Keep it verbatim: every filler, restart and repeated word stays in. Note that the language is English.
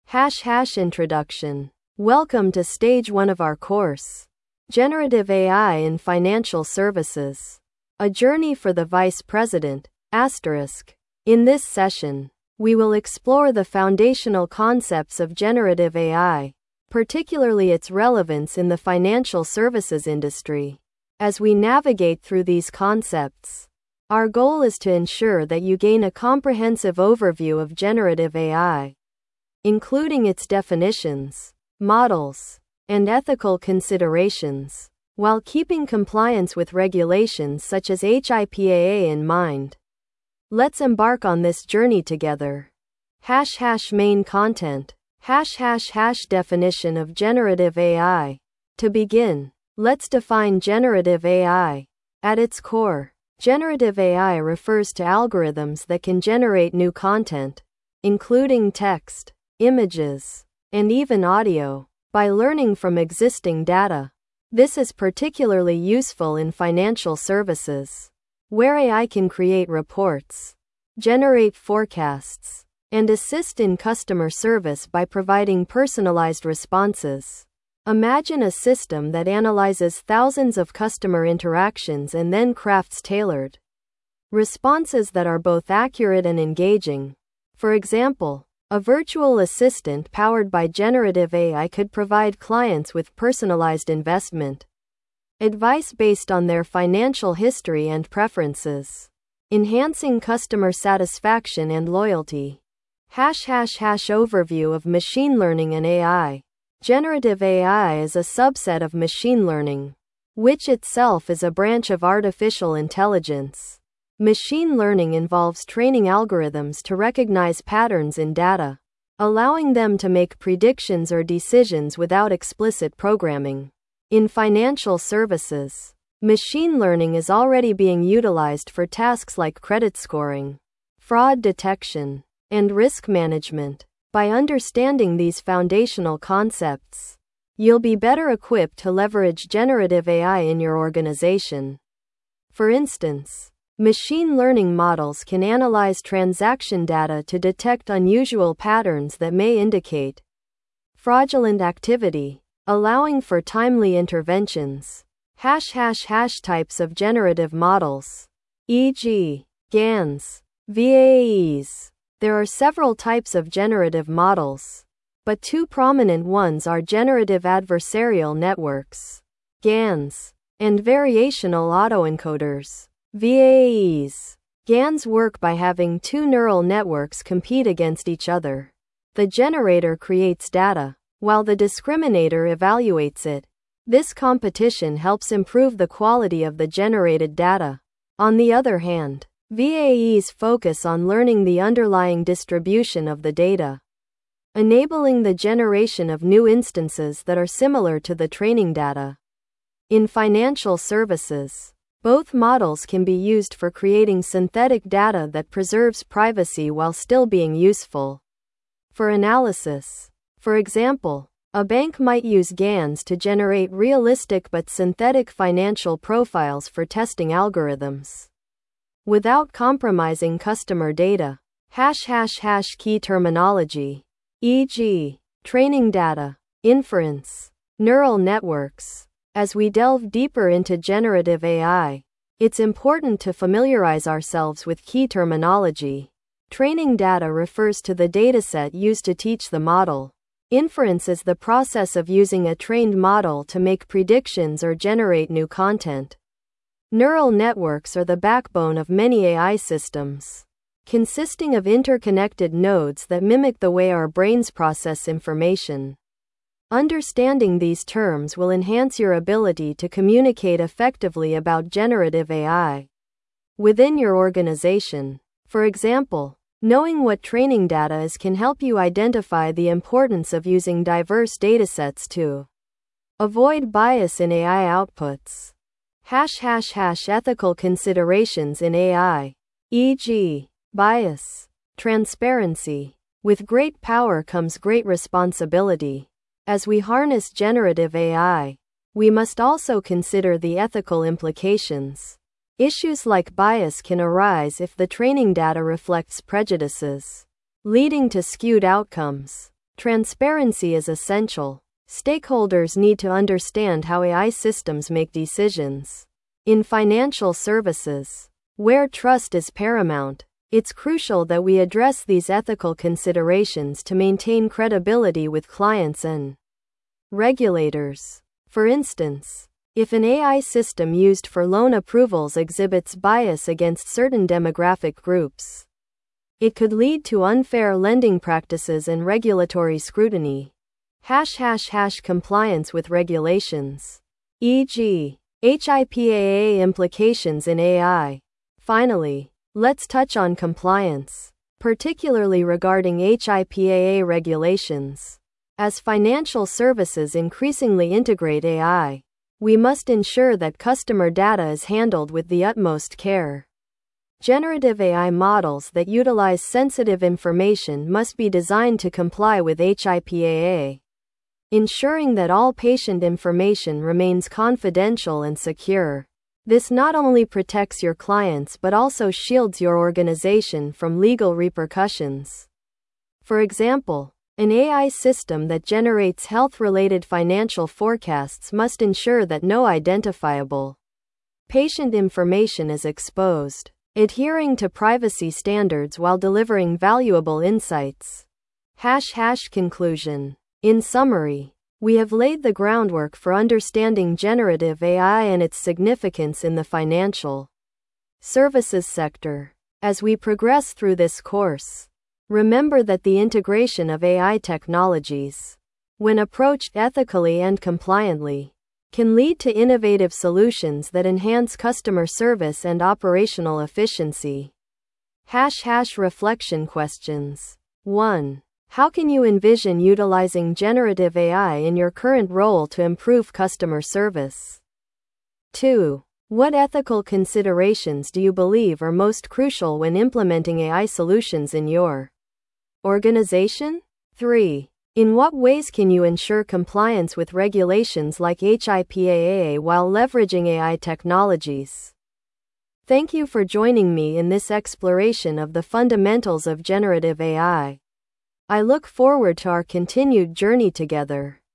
Hash hash introduction. Welcome to stage one of our course. Generative A I in Financial Services. A journey for the Vice President, asterisk. In this session, we will explore the foundational concepts of generative A I, particularly its relevance in the financial services industry. As we navigate through these concepts, our goal is to ensure that you gain a comprehensive overview of generative A I, including its definitions, models, and ethical considerations, while keeping compliance with regulations such as H I P A A in mind. Let's embark on this journey together. Hash hash main content. Hash hash hash definition of generative A I. To begin, let's define generative A I. At its core, generative A I refers to algorithms that can generate new content, including text, images, and even audio, by learning from existing data. This is particularly useful in financial services, where A I can create reports, generate forecasts, and assist in customer service by providing personalized responses. Imagine a system that analyzes thousands of customer interactions and then crafts tailored responses that are both accurate and engaging. For example, a virtual assistant powered by generative A I could provide clients with personalized investment advice based on their financial history and preferences, enhancing customer satisfaction and loyalty. Hash hash hash overview of machine learning and A I. Generative A I is a subset of machine learning, which itself is a branch of artificial intelligence. Machine learning involves training algorithms to recognize patterns in data, allowing them to make predictions or decisions without explicit programming. In financial services, machine learning is already being utilized for tasks like credit scoring, fraud detection, and risk management. By understanding these foundational concepts, you'll be better equipped to leverage generative A I in your organization. For instance, machine learning models can analyze transaction data to detect unusual patterns that may indicate fraudulent activity, allowing for timely interventions. Hash hash hash types of generative models, for example, GANs, V A Es. There are several types of generative models, but two prominent ones are generative adversarial networks, GANs, and variational autoencoders, V A Es. GANs work by having two neural networks compete against each other. The generator creates data, while the discriminator evaluates it. This competition helps improve the quality of the generated data. On the other hand, V A Es focus on learning the underlying distribution of the data, enabling the generation of new instances that are similar to the training data. In financial services, both models can be used for creating synthetic data that preserves privacy while still being useful for analysis. For example, a bank might use GANs to generate realistic but synthetic financial profiles for testing algorithms, without compromising customer data. Hash hash hash key terminology, for example, training data, inference, neural networks. As we delve deeper into generative A I, it's important to familiarize ourselves with key terminology. Training data refers to the dataset used to teach the model. Inference is the process of using a trained model to make predictions or generate new content. Neural networks are the backbone of many A I systems, consisting of interconnected nodes that mimic the way our brains process information. Understanding these terms will enhance your ability to communicate effectively about generative A I within your organization. For example, knowing what training data is can help you identify the importance of using diverse datasets to avoid bias in A I outputs. Hash hash hash ethical considerations in A I, for example, bias, transparency. With great power comes great responsibility. As we harness generative A I, we must also consider the ethical implications. Issues like bias can arise if the training data reflects prejudices, leading to skewed outcomes. Transparency is essential. Stakeholders need to understand how A I systems make decisions. In financial services, where trust is paramount, it's crucial that we address these ethical considerations to maintain credibility with clients and regulators. For instance, if an A I system used for loan approvals exhibits bias against certain demographic groups, it could lead to unfair lending practices and regulatory scrutiny. Hash hash hash compliance with regulations, for example, HIPAA implications in A I. Finally, let's touch on compliance, particularly regarding HIPAA regulations. As financial services increasingly integrate A I, we must ensure that customer data is handled with the utmost care. Generative A I models that utilize sensitive information must be designed to comply with HIPAA, ensuring that all patient information remains confidential and secure. This not only protects your clients but also shields your organization from legal repercussions. For example, an A I system that generates health-related financial forecasts must ensure that no identifiable patient information is exposed, adhering to privacy standards while delivering valuable insights. Hash hash conclusion. In summary, we have laid the groundwork for understanding generative A I and its significance in the financial services sector. As we progress through this course, remember that the integration of A I technologies, when approached ethically and compliantly, can lead to innovative solutions that enhance customer service and operational efficiency. Hash hash reflection questions. one. How can you envision utilizing generative A I in your current role to improve customer service? two. What ethical considerations do you believe are most crucial when implementing A I solutions in your organization? three. In what ways can you ensure compliance with regulations like HIPAA while leveraging A I technologies? Thank you for joining me in this exploration of the fundamentals of generative A I. I look forward to our continued journey together.